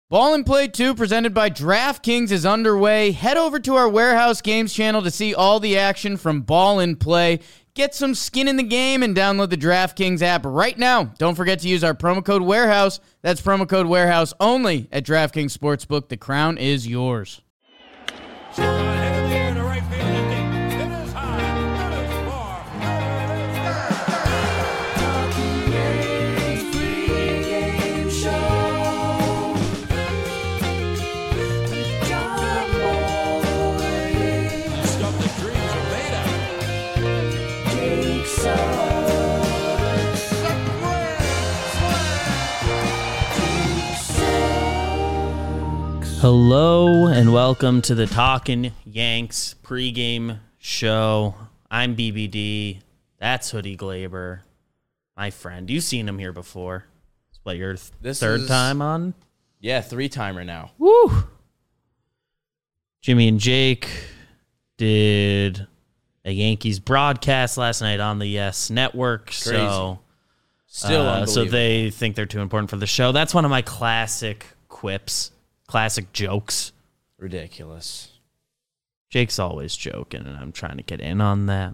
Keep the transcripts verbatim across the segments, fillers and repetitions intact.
Ball and Play two, presented by DraftKings, is underway. Head over to our Warehouse Games channel to see all the action from Ball and Play. Get some skin in the game and download the DraftKings app right now. Don't forget to use our promo code Warehouse. That's promo code Warehouse only at DraftKings Sportsbook. The crown is yours. Hello and welcome to the Talkin' Yanks pregame show. I'm B B D. That's Hoodie Glaber, my friend. You've seen him here before. It's what, your th- This third is- time on? Yeah, three-timer now. Woo! Jimmy and Jake did a Yankees broadcast last night on the Yes Network. So, Still uh, unbelievable. so they think they're too important for the show. That's one of my classic quips. Classic jokes. Ridiculous. Jake's always joking, and I'm trying to get in on that.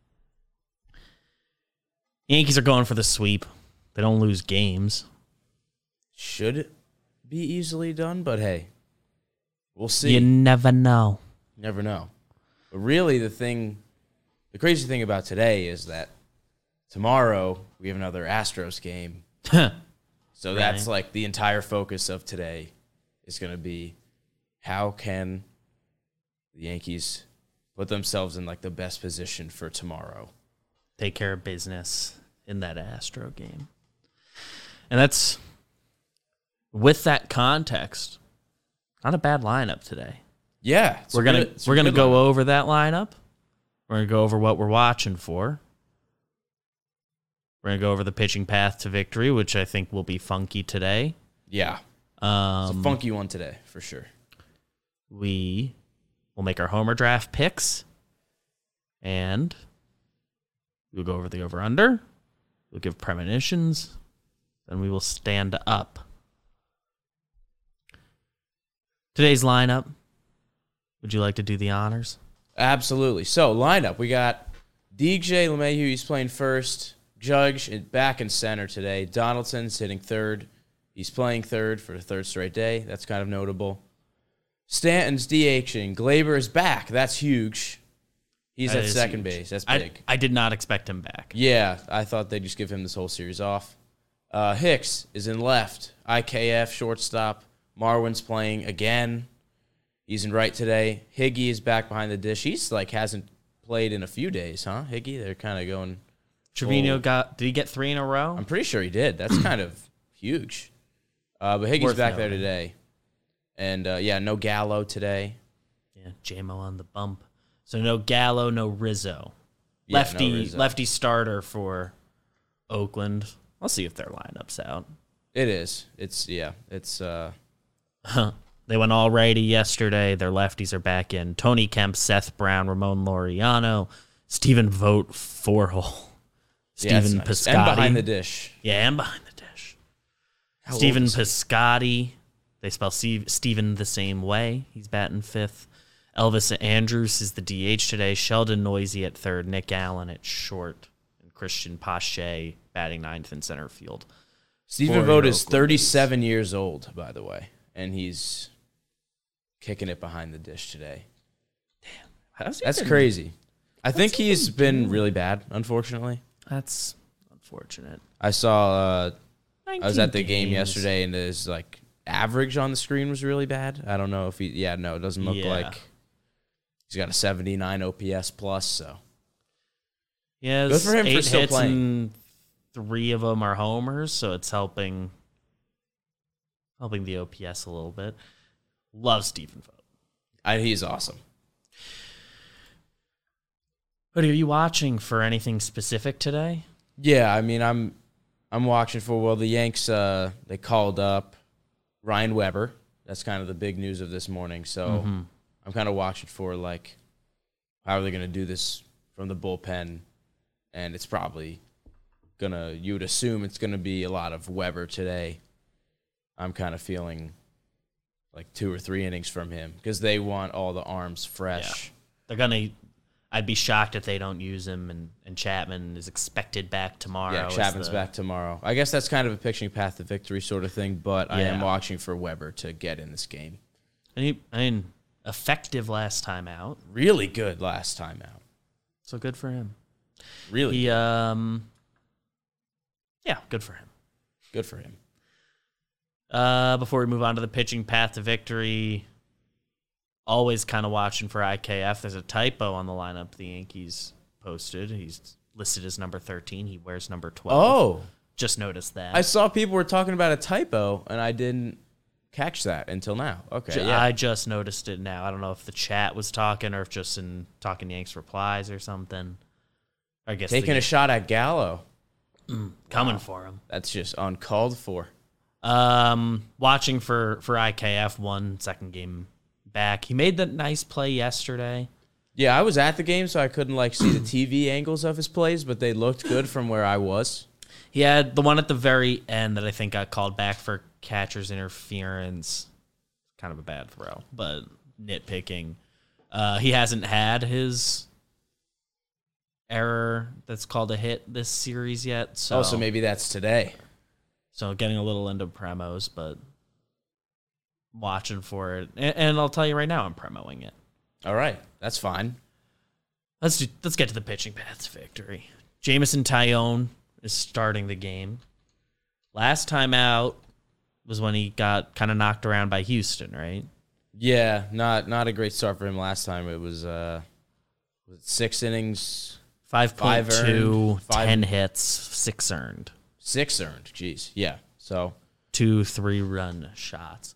Yankees are going for the sweep. They don't lose games. Should be easily done, but hey, we'll see. You never know. Never know. But really, the thing, the crazy thing about today is that tomorrow we have another Astros game. So that's Right. like the entire focus of today is going to be how can the Yankees put themselves in like the best position for tomorrow. Take care of business in that Astro game. And that's, with that context, not a bad lineup today. Yeah. it's We're a gonna good- it's a we're gonna good go lineup. over that lineup. We're gonna go over what we're watching for. We're gonna go over the pitching path to victory, which I think will be funky today. Yeah. Um, It's a funky one today, for sure. We will make our homer draft picks, and we'll go over the over-under. We'll give premonitions, then we will stand up. Today's lineup. Would you like to do the honors? Absolutely. So, lineup. We got D J LeMahieu, he's playing first. Judge back in center today. Donaldson's hitting third. He's playing third for the third straight day. That's kind of notable. Stanton's DHing. Glaber is back. That's huge. He's That at is second huge. base. That's I, big. I did not expect him back. Yeah, I thought they'd just give him this whole series off. Uh, Hicks is in left. I K F, shortstop. Marwin's playing again. He's in right today. Higgy is back behind the dish. He's like hasn't played in a few days, huh? Higgy, they're kind of going. Trevino full- got, did he get three in a row? I'm pretty sure he did. That's kind of huge. Uh, but Higgy's Worth back there noting. today. And, uh, yeah, no Gallo today. Yeah, J-Mo on the bump. So no Gallo, no Rizzo. Yeah, no lefty Rizzo. lefty starter for Oakland. I'll see if their lineup's out. It is. It's, yeah, it's, uh, They went all righty yesterday. Their lefties are back in. Tony Kemp, Seth Brown, Ramon Laureano, Stephen Vogt, four-hole. yeah, it's Stephen nice. Piscotty. And behind the dish. Yeah, and behind the dish. How old Stephen is he? Piscotty. They spell Steve, Stephen the same way. He's batting fifth. Elvis Andrews is the D H today. Sheldon Noisy at third. Nick Allen at short. And Christian Pache batting ninth in center field. Stephen for Vogt your is Oakland thirty-seven years old, by the way. And he's kicking it behind the dish today. How's he That's been- crazy. I think he he's been been really bad, unfortunately. That's unfortunate. I saw, uh, I was at the nineteen game games. yesterday, and his, like, average on the screen was really bad. I don't know if he, yeah, no, it doesn't look Yeah. like he's got a seventy-nine O P S plus, so. He has Good for him for eight still hits playing. and three of them are homers, so it's helping helping the O P S a little bit. Love Stephen Vogt. I, he's awesome. But are you watching for anything specific today? Yeah, I mean, I'm I'm watching for, well, the Yanks, uh, they called up Ryan Weber. That's kind of the big news of this morning. So Mm-hmm. I'm kind of watching for, like, how are they going to do this from the bullpen? And it's probably going to, you would assume it's going to be a lot of Weber today. I'm kind of feeling like two or three innings from him because they want all the arms fresh. Yeah. They're gonna. I'd be shocked if they don't use him, and, and Chapman is expected back tomorrow. Yeah, Chapman's the, back tomorrow. I guess that's kind of a pitching path to victory sort of thing, but I am Yeah. watching for Weber to get in this game. And he, I mean, effective last time out. Really good last time out. So good for him. Really He, um, yeah, good for him. good for him. Uh, before we move on to the pitching path to victory, always kind of watching for I K F. There's a typo on the lineup the Yankees posted. He's listed as number thirteen. He wears number twelve. Oh, Just noticed that. I saw people were talking about a typo, and I didn't catch that until now. Okay, Ju- yeah. I just noticed it now. I don't know if the chat was talking or if just in Talking Yanks replies or something. I guess Taking the, a shot at Gallo. coming for him. That's just uncalled for. Um, watching for, for I K F one second game back. He made that nice play yesterday. Yeah, I was at the game, so I couldn't like see the T V angles of his plays, but they looked good from where I was. He had the one at the very end that I think got called back for catcher's interference. Kind of a bad throw, but nitpicking. Uh, he hasn't had his error that's called a hit this series yet. So, Oh, so maybe that's today. so getting a little into promos, but watching for it. And, and I'll tell you right now, I'm promoing it. All right, that's fine. Let's do, let's get to the pitching paths victory. Jameson Taillon is starting the game. Last time out was when he got kind of knocked around by Houston, right? Yeah, not not a great start for him last time. It was uh, was it six innings, five point two, Five earned, five- ten hits, six earned, six earned. Jeez, yeah. So two three-run shots.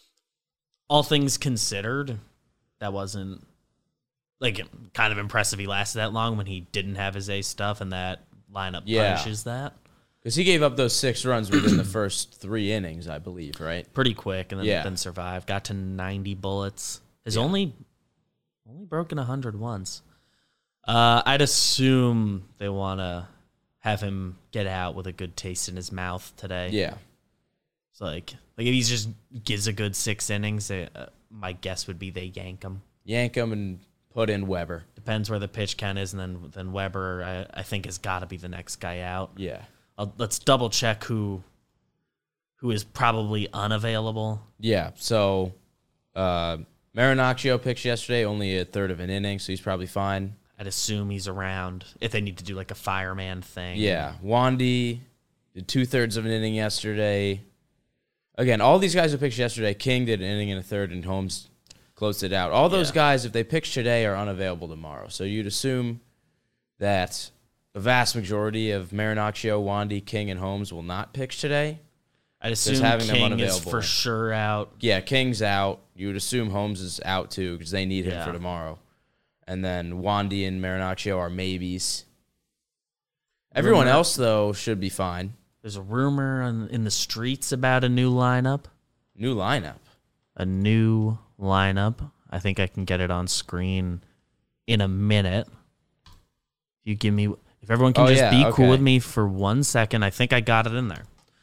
All things considered, that wasn't like kind of impressive he lasted that long when he didn't have his ace stuff, and that lineup Yeah. punishes that because he gave up those six runs within the first three innings, I believe, right? pretty quick, and then, Yeah. then survived. Got to ninety bullets. Has Yeah. only only broken one hundred once. Uh, I'd assume they want to have him get out with a good taste in his mouth today. Yeah, It's like, like if he just gives a good six innings, uh, my guess would be they yank him. yank him and put in Weber. Depends where the pitch count is, and then then Weber, I, I think, has got to be the next guy out. Yeah, I'll, let's double check who who is probably unavailable. yeah. So uh, Marinaccio pitched yesterday, only a third of an inning, so he's probably fine. I'd assume he's around if they need to do like a fireman thing. Yeah, Wandy did two thirds of an inning yesterday. Again, all these guys who pitched yesterday, King did an inning and a third, and Holmes closed it out. All those Yeah. guys, if they pitch today, are unavailable tomorrow. So you'd assume that the vast majority of Marinaccio, Wandy, King, and Holmes will not pitch today. I'd assume having them King is unavailable. for sure out. Yeah, King's out. You would assume Holmes is out too because they need him Yeah. for tomorrow. And then Wandy and Marinaccio are maybes. Everyone Rumor- else, though, should be fine. There's a rumor on, in the streets about a new lineup. New lineup. A new lineup. I think I can get it on screen in a minute. You give me, if everyone can Oh, just yeah, be cool okay. with me for one second, I think I got it in there.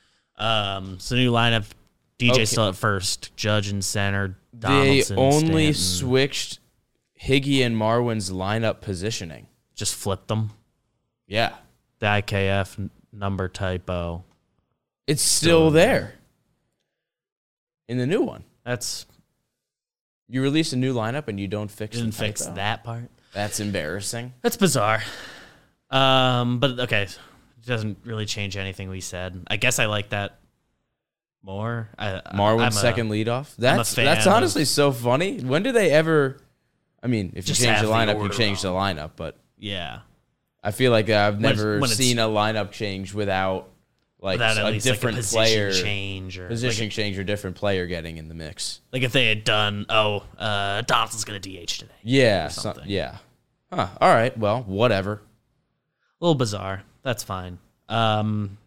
Um, so new lineup. D J Okay. still at first. Judge in center. They Donaldson, only Stanton. switched Higgy and Marwin's lineup positioning. Just flipped them. Yeah. The I K F n- number typo. It's still there in the new one. That's You release a new lineup and you don't fix didn't the fix typo. that part. That's embarrassing. That's bizarre. Um, but okay, it doesn't really change anything we said. I guess I like that more. I, Marwin's I'm a- second leadoff. That's fan that's of- honestly so funny. When do they ever? I mean, if you Just change have the the lineup, you order change the lineup. But Yeah, I feel like I've When it's- never when it's- seen a lineup change without like without at a least like a different position player change or position like, change or different player getting in the mix. like if they had done, oh, uh, Donaldson's gonna D H today. Yeah, Or so- something. yeah. Huh. All right. Well, whatever. A little bizarre. That's fine. Um,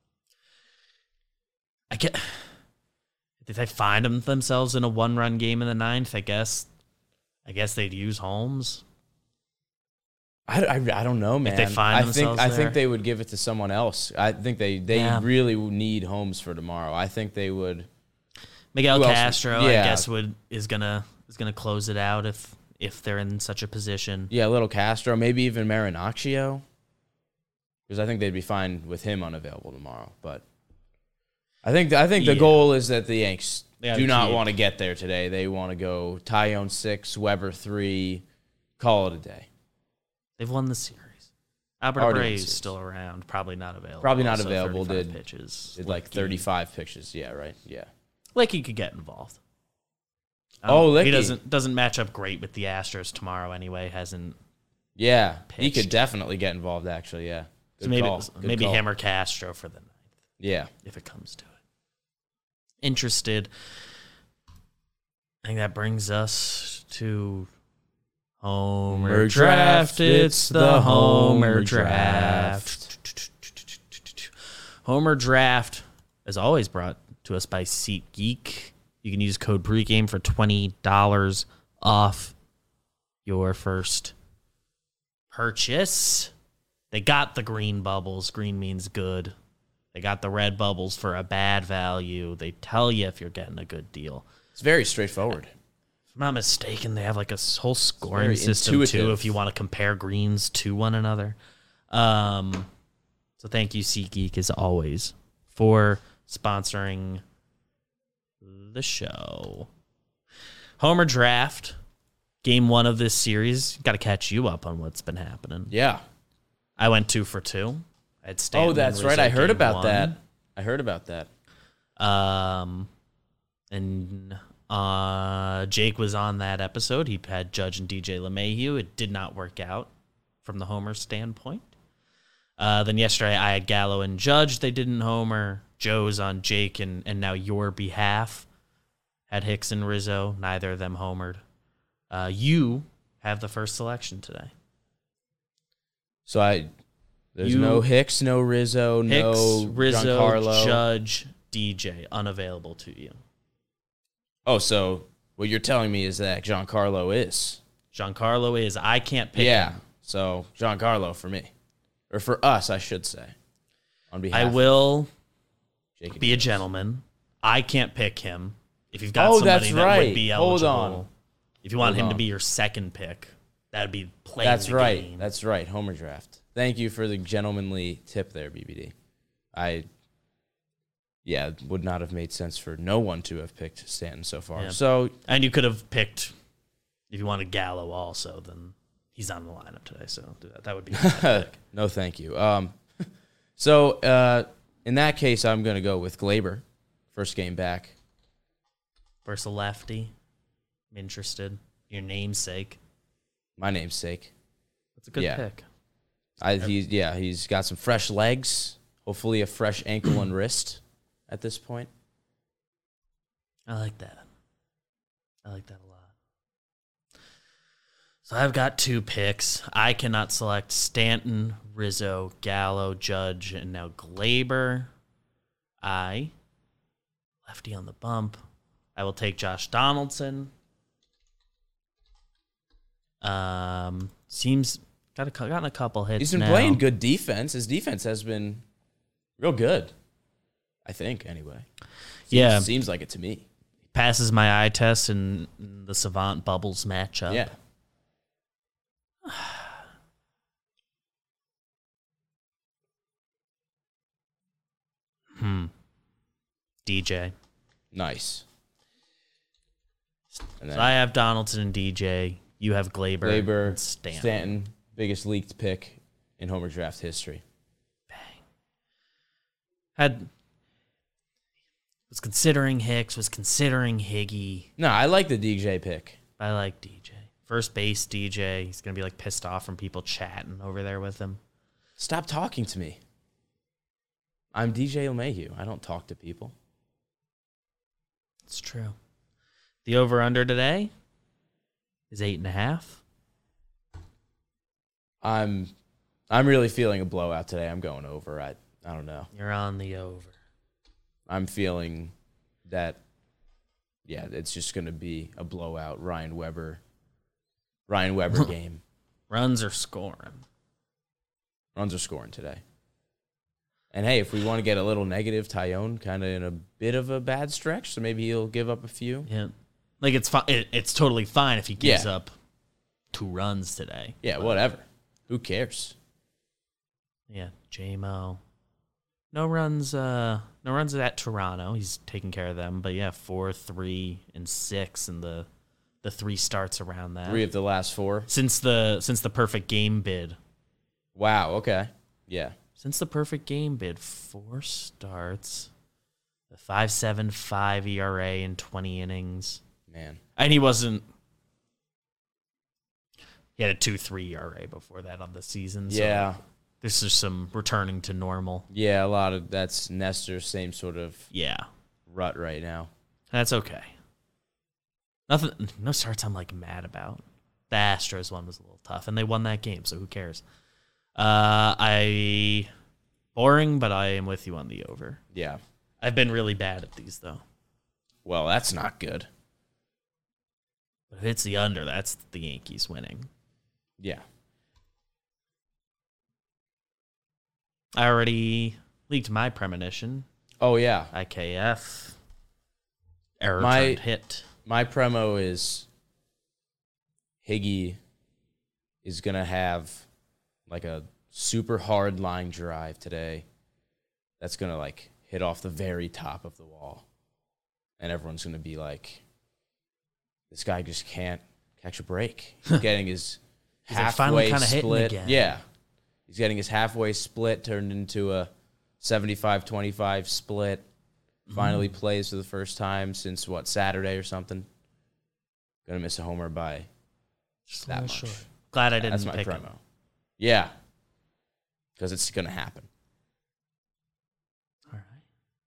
I get. Did they find them themselves in a one-run game in the ninth? I guess. I guess they'd use Holmes. I, I, I don't know, man. they find I think themselves I there? think they would give it to someone else. I think they they Yeah. really need Holmes for tomorrow. I think they would. Miguel Who else? Castro, I Yeah. guess, would is gonna is gonna close it out if if they're in such a position. Yeah, little Castro, maybe even Marinaccio, because I think they'd be fine with him unavailable tomorrow. But I think I think the Yeah. goal is that the Yanks They gotta do not keep- want to get there today. They want to go Tyone six, Weber three, call it a day. They've won the series. Albert Already won the Abreu is series. still around, probably not available. Probably not Also, available, thirty-five did- pitches. Did like Licky. thirty-five pitches. Yeah, right. Yeah. Like he could get involved. Um, Oh, he Licky. doesn't doesn't match up great with the Astros tomorrow anyway. Hasn't Yeah, he Pitched. could definitely get involved. Actually, yeah. Good so maybe call. Good maybe call. him or Castro for the ninth Yeah. if it comes to it. Interested. I think that brings us to Homer Homer Draft. Draft. It's the Homer Homer Draft. Homer Draft, as always, brought to us by SeatGeek. You can use code pregame for twenty dollars off your first purchase. They got the green bubbles. Green means good. They got the red bubbles for a bad value. They tell you if you're getting a good deal. It's very straightforward. If I'm not mistaken, they have like a s- whole scoring very system too intuitive. if you want to compare greens to one another. Um, so thank you, SeatGeek, as always, for sponsoring the show. Homer Draft, game one of this series. Got to catch you up on what's been happening. Yeah. I went two for two. I had Stanton Oh, that's and right. Rizzo I heard game about one. that. I heard about that. Um, and uh, Jake was on that episode. He had Judge and D J LeMahieu. It did not work out from the Homer standpoint. Uh, then yesterday I had Gallo and Judge. They didn't homer. Joe's on Jake and, and now your behalf. Had Hicks and Rizzo. Neither of them homered. Uh, you have the first selection today. So I, there's You- no Hicks, no Rizzo, Hicks, no Rizzo, Giancarlo. Judge, D J, unavailable to you. Oh, so what you're telling me is that Giancarlo is. Giancarlo is. I can't pick Yeah. him. So Giancarlo for me, or for us, I should say. On behalf I of will Jake and be a Jones. gentleman. I can't pick him. If you've got Oh, somebody that's that right. would be Hold eligible, on. if you want Hold him to on. be your second pick, that'd be playing That's the right. game. That's right. Homer Draft. Thank you for the gentlemanly tip there, B B D. I, yeah, it would not have made sense for no one to have picked Stanton so far. Yeah. So And you could have picked, if you wanted Gallo also, then he's on the lineup today, so do that. That would be my pick. no, thank you. Um, so uh, in that case, I'm going to go with Glaber, first game back. Versus a lefty. I'm interested. Your namesake. My namesake. That's a good Yeah. pick. I he's yeah he's got some fresh legs. Hopefully a fresh ankle and wrist at this point. I like that. I like that a lot. So I've got two picks. I cannot select Stanton, Rizzo, Gallo, Judge, and now Glaber. I, lefty on the bump, I will take Josh Donaldson. Um, seems got a, gotten a couple hits. He's been now. playing good defense. His defense has been real good. I think anyway. Seems, Yeah. seems like it to me. Passes my eye test in the Savant Bubbles matchup. Yeah. Hmm. D J. Nice. And So then I have Donaldson and D J. You have Glaber, Glaber, and Stanton. Stanton, biggest leaked pick in Homer Draft history. Had was considering Hicks, was considering Higgy. No, I like the D J pick. I like D J. First base D J. He's gonna be like pissed off from people chatting over there with him. Stop talking to me. I'm D J LeMahieu. I don't talk to people. It's true. The over under today is eight and a half. I'm I'm really feeling a blowout today. I'm going over. I I don't know. You're on the over. I'm feeling that yeah, it's just going to be a blowout Ryan Weber Ryan Weber game. Runs are scoring. Runs are scoring today. And hey, if we want to get a little negative, Tyone kind of in a bit of a bad stretch, so maybe he'll give up a few. Yeah, like it's fi- it, it's totally fine if he gives Yeah. up two runs today. Yeah, But, whatever. Who cares? Yeah, J-Mo. No runs. Uh, no runs at Toronto. He's taking care of them. But yeah, four, three, and six, and the the three starts around that. Three of the last four. since the since the perfect game bid. Wow. Okay. Yeah. Since the perfect game bid, four starts, the five seven five E R A in twenty innings, Man. and he wasn't. He had a two three E R A before that on the season. So Yeah. this is some returning to normal. Yeah. A lot of that's Nestor's same sort of Yeah, rut right now. that's okay. Nothing. No starts I'm like mad about. The Astros one was a little tough, and they won that game, so who cares? Uh, I boring, but I am with you on the over. Yeah. I've been really bad at these though. Well, that's not good. But if it's the under, that's the Yankees winning. Yeah. I already leaked my premonition. Oh yeah. I K F. Error My- turned hit. My premo is Higgy is gonna have like a super hard line drive today. That's gonna like hit off the very top of the wall, and everyone's gonna be like, "This guy just can't catch a break." He's getting his He's, like, finally halfway kinda hitting split. again. Yeah, he's getting his halfway split turned into a seventy-five twenty-five split. Finally plays for the first time since, what, Saturday or something. Gonna miss a homer by Just a that little much. short. Glad I didn't That's my pick promo. him. Yeah. Because it's gonna happen. All right.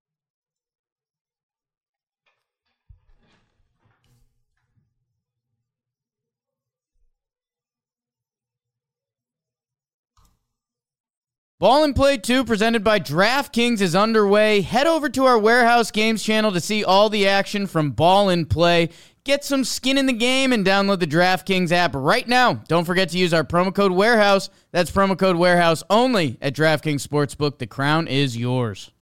Ball and Play two, presented by DraftKings, is underway. Head over to our Warehouse Games channel to see all the action from Ball and Play. Get some skin in the game and download the DraftKings app right now. Don't forget to use our promo code Warehouse. That's promo code Warehouse only at DraftKings Sportsbook. The crown is yours.